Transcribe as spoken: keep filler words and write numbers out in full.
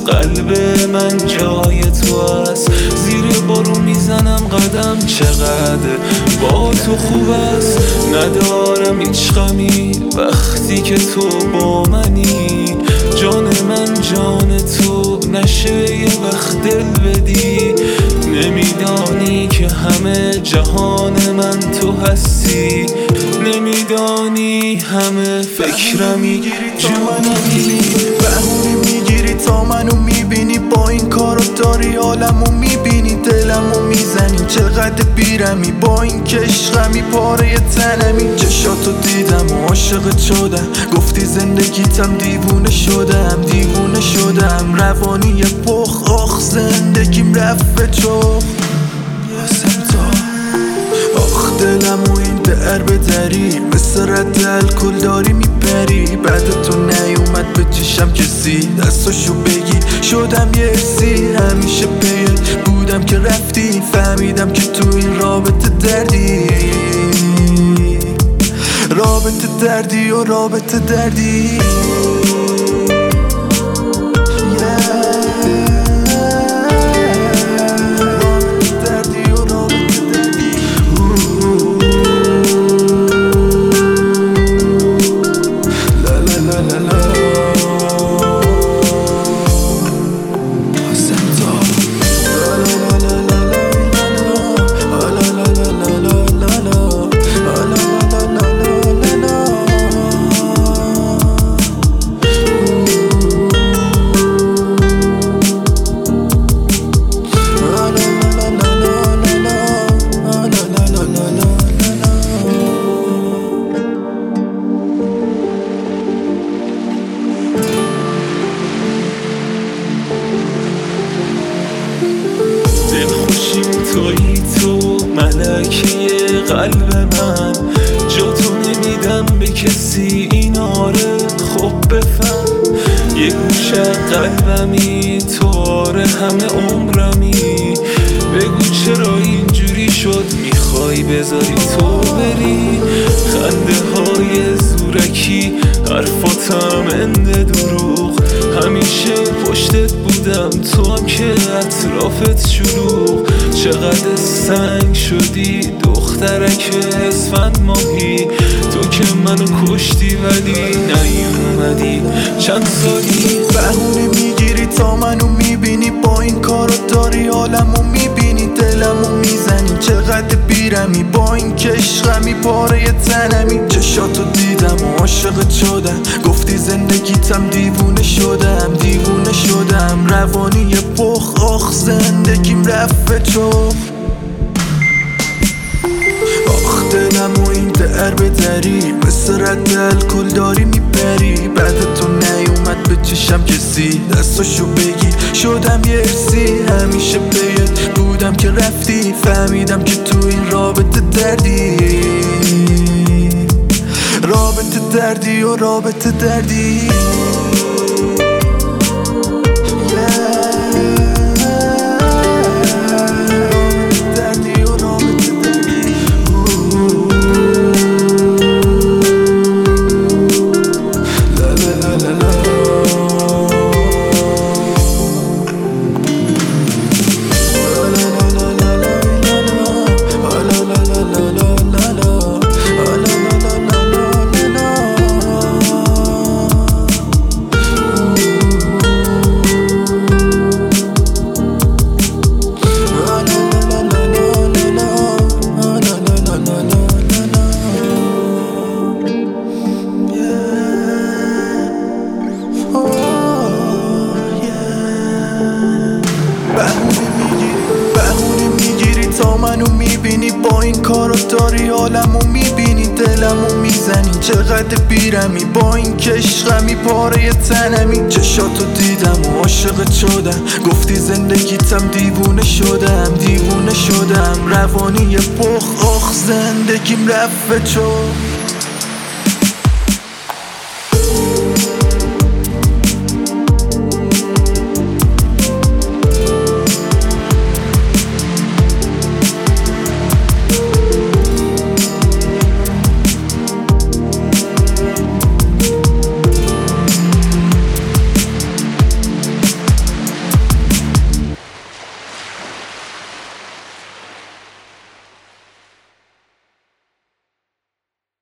قلب من جای تو است. زیر بارون میزنم قدم، چقدر با تو خوب است. ندارم هیچ غمی وقتی که تو با منی. جان من جان تو نشه یه وقت دل بدی. نمیدانی که همه جهان من تو هستی. نمیدانی همه فکرمی جونمی. بهونی میگیری تا منو میبینی، با این کارو داری حالمو میبینی، دلمو میزنی. چقدر بیرمی با این کشغمی، پاره تنمی. چشاتو دیدم و عاشقت شدم، گفتی زندگیتم دیوونه شدم. دیوونه شدم روانی پخ، آخ زندگیم رفت چخ. آخ دلم و این در بدری، مثل رد الکل داری میپری. بعد تو نیومد به چشم کسی، دستاشو بگی شدم یه حسی. همیشه پیت بودم که رفتی، فهمیدم که تو این رابطه دردی. رابطه دردی و رابطه دردی. تویی تو ملکه قلب من، جا تو نمیدم به کسی این آره خب بفهم. یه گوشه قلبمی تو آره همه عمرمی. بگو چرا اینجوری شد، میخوای بذاری تو بری. خنده های زورکی حرفاتم انده دروغ. همیشه پشتت بودم تو هم که اطرافت شلوغ. چقدر سنگ شدی دخترک اسفند ماهی. تو که منو کشتی ولی نیومدی چند سالی. بهونه میگیری تا منو میبینی، با این کارو داری حالمو میبینی، دلمو میزنی. چقدر بیرمی با این کشغمی، پاره تنمی. چشاتو دیدم و عاشقت شدم، گفتی زندگیتم دیوونه شدم. دیوونه شدم روانی پخ، آخ زندگیم رفت چخ. آخ دلم و این در بدری، مثل رد الکل داری میپری. بعد تو نیومد به چشم کسی، دستاشو بگی شدم یه حسی. همیشه پیت بودم که رفتی، فهمیدم که تو این رابطه دردی. رابطه دردی و رابطه دردی. بهونه میگیری تا منو میبینی، با این کارو داری حالمو میبینی، دلمو میزنی. چقدر بیرمی با این کشغمی، پاره تنمی. چشاتو دیدم و عاشقت شدم، گفتی زندگیتم دیوونه شدم. دیوونه شدم روانی پخ، آخ زندگیم رفت چخ.